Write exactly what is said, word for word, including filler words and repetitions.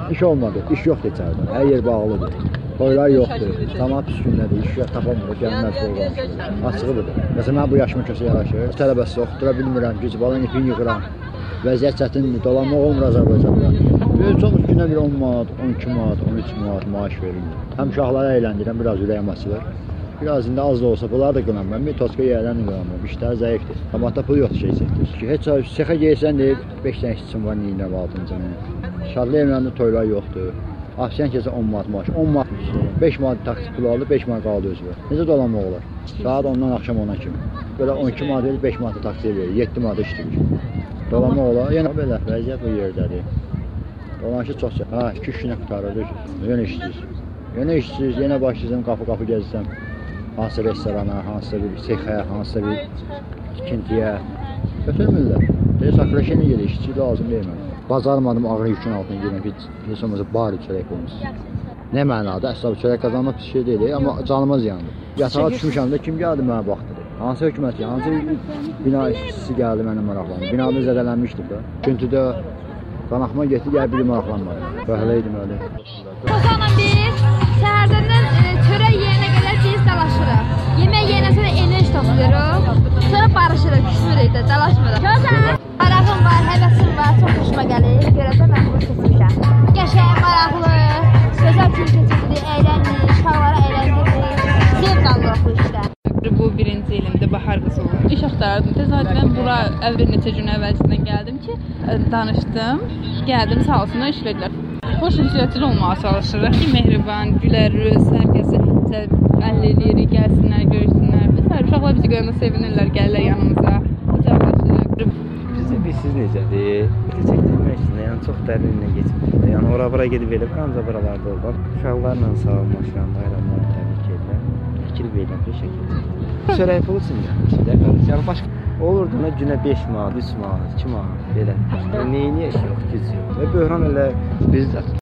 İş olmadı, iş yoxdur içəridə. Hər yer bağlıdır. Toylar yoxdur. Camaat pis gündədir, iş yox tapamır, gəlmez olmamışdır. Açığı budur. Məsələn, mən bu yaşıma kösə yaraşır. Tələbəsi oxutura bilmirəm, güc balan ipini yıxıram. Vəziyyət çətindir, dolanmaq olmur Azərbaycanda. Böyük çoxumuz günə bir on manat, on iki manat, on üç manat maaş verirəm. Həm uşaqları əyləndirəm, biraz ürəyim açılır. Biraz indi az da olsa bunlar da qınamıram. Bir toska yerlərini qınamıram. İşlər zəifdir. Camaatda pul yoxdur şey çəkdir. Heç sexə geysən deyir, beş dənə işçim var, neyinə var altıncı. Şadlı evlərində toylar yoxdur. Afsiyan keçə on manat maaş, on manat, beş manat taksi pulu aldı, beş manat qaldı özü. Necə dolanmaq olar? Saat ondan axşam ona kimi. Belə on iki manat verir, beş manat taksiyə verir, yeddi manat işləyir. Dolanmaq olar. Yenə belə vəziyyət bu yerdədir. Dolanışı çox çək. Ha, iki üç günə qutarır. Yenə işsiz. Yenə işsiz, yenə başlayacağım qapı-qapı gəzsəm. Hansısa restorana, hansısa bir sexaya, hansısa bir tikintiyə. Götürmürlər. Deyir, sakrəşəni gedir, işçi lazım deyil mənə. Bacarmadım ağır yükün altına girəm ki, heç olmasa bari çörək olmuş. Nə mənada? Əsla çörək qazanmaq pis şey deyil, amma canıma ziyandır. Yatağa düşmüşəm də kim gəldi mənə baxdı? Hansı hökumət, hansı bina işçisi gəldi mənə maraqlandı? Binada zədələnmişdir da. Güntüdə qanaxma getdi, gəl biri maraqlanmadı. Fəhlə idim öyle. Kozanla biz səhərdən çörək yeyənə qədər biz dalaşırıq. Yemək yeyənə sonra enerji toplayırıq. Sonra barışırıq, küsmürük də, dalaşmırıq. Kozan! Marağım var, həvəsim var, çox xoşuma gəlir. Görəsən mən bunu seçmişəm. Qəşəng, maraqlı, gözəl gün keçirdik, əyləndik, uşaqları əyləndirdik. Zevq alırıq bu işdə. Bu birinci ilimdə bahar qızı olur. İş axtardım. Təsadüfən bura bir neçə gün əvvəlsindən gəldim ki, danışdım. Gəldim, sağ olsunlar, iş verdilər. Xoş ünsiyyətli olmağa çalışırıq ki, mehriban, gülər rüz, hər kəsi əllə eləyirik, gəlsinlər, görüşsünlər. Məsələn, uşaqlar bizi görəndə sevinirlər, gəlirlər yanımıza, qucaqlaşırıq. Bizə bilsiz necədir? Çəkdirmək üçün, yəni çox dərinlə geçmiş. Yəni ora-bura gedib elib, ancaq buralarda olub. Uşaqlarla sağollaşıram, bayramları təbrik edirəm. Fikir verirəm, bir şəkildə. Çörək pulu üçün gəlmişik də, yəni başqa olurdu da günə beş manat, üç manat, iki manat belə. Neyini yox, güc yox. Və böhran elə biz